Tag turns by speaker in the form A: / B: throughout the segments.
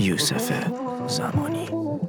A: یوسف زمانی.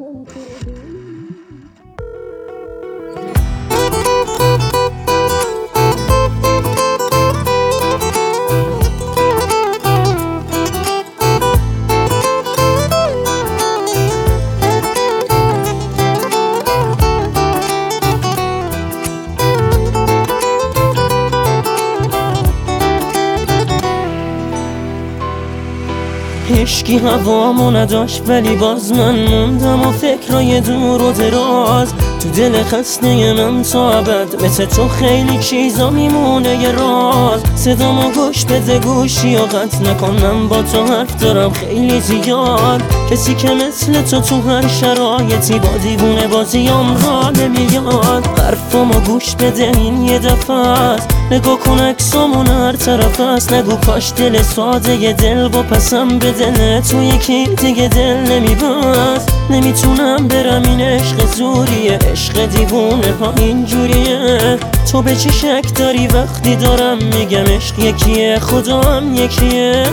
B: هشکی هوامو نداشت ولی باز من موندم و فکرای دور و دراز تو دل خسته من تا ابد. مثل تو خیلی چیزا میمونه یه راز. صدامو گوش بده گوشی و قطع نکنم، با تو حرف دارم خیلی زیاد. کسی که مثل تو هر شرایطی با دیوونه بازیام را نمیاد. حرفامو گوش بده این یه دفعه است، نگاه کن عکسامون هر طرف است. نگو کاش دل ساده یه دل با پسم به دل تو یکی دیگه دل نمیبست. نمیتونم برم این عشق زوریه، عشق دیوونه ها اینجوریه. تو به چی شک داری وقتی دارم میگم عشق یکیه، خدا هم یکیه.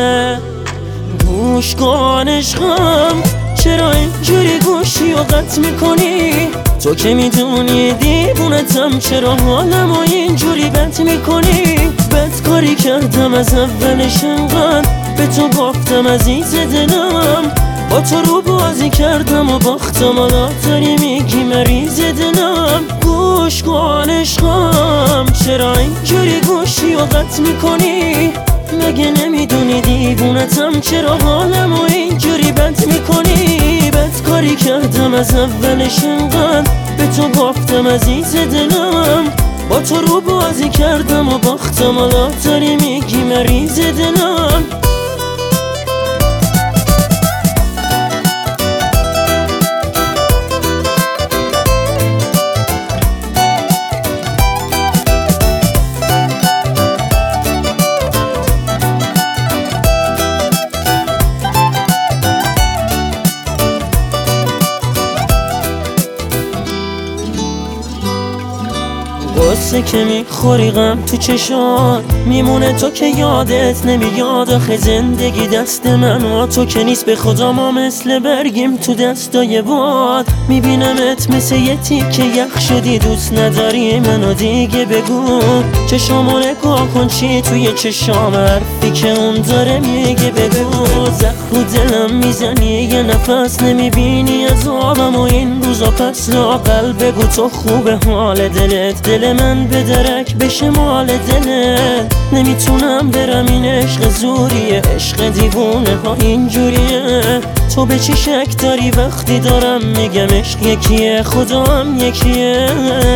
B: گوش کن عشقم، چرا اینجوری گوشی و قطع میکنی؟ تو که میدونی دیوونتم، چرا حالمو اینجوری بد میکنی؟ بد کاری کردم از اولش انقدر، به تو گفتم عزیز دلم. با تو رو بازی کردم و باختم، حالا داری میگی مریض دلم. گوش کن عشقم، چرا اینجوری گوشی و قطع میکنی؟ مگه نمیدونی دیوونتم، چرا حالمو اینجوری بد میکنی؟ بد کاری کردم از اولش انقدر، به تو گفتم عزیز دلم. با تو رو بازی کردم و باختم، حالا داری میگی مریض دلم. قصه که میخوری غم تو چشات میمونه، تو که یادت نمیاد. آخه زندگی دست من و تو که نیست، به خدا ما مثل برگیم تو دستای باد. میبینمت مثل یه تیکه یخ شدی، دوست نداری منو دیگه بگو. چشامو نگاه کن چی توی چشام، حرفی که اون داره میگه بگو. زخم رو دلم میزنی یه نفس، نمیبینی عذابم و این روزا پس. لااقل بگو تو خوبه حال دلت، دل من به درک بشه مال دلت. نمیتونم برم این عشق زوریه، عشق دیوونه ها اینجوریه. تو به چی شک داری وقتی دارم میگم عشق یکیه، خدا هم یکیه.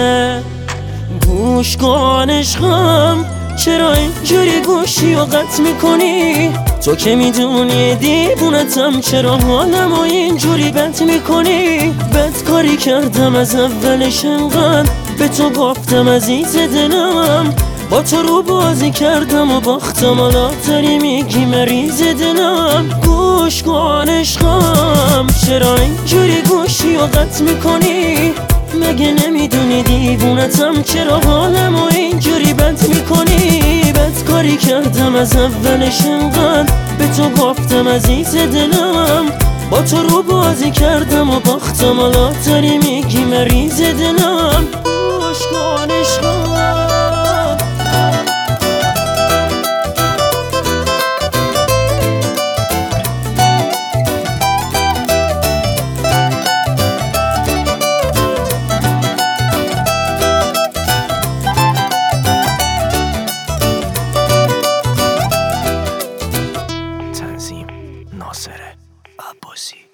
B: گوش کن عشقم، چرا اینجوری گوشی و قطع میکنی؟ تو که میدونی دیوونتم، چرا حالمو اینجوری بد میکنی؟ بد کاری کردم از اولش انقدر، به تو گفتم عزیز دلم. با تو رو بازی کردم و باختم، حالا داری میگی مریض دلم. گوش کن عشقم، چرا اینجوری گوشی و قطع میکنی؟ مگه نمیدونی دیوونتم، چرا حالمو اینجوری بد میکنی؟ بد کاری کردم از اولش انقدر، به تو گفتم عزیز دلم. با تو رو بازی کردم و باختم، حالا داری میگی مریض دلم. گوش کن عشقم.
A: تنظیم ناصر عباسی.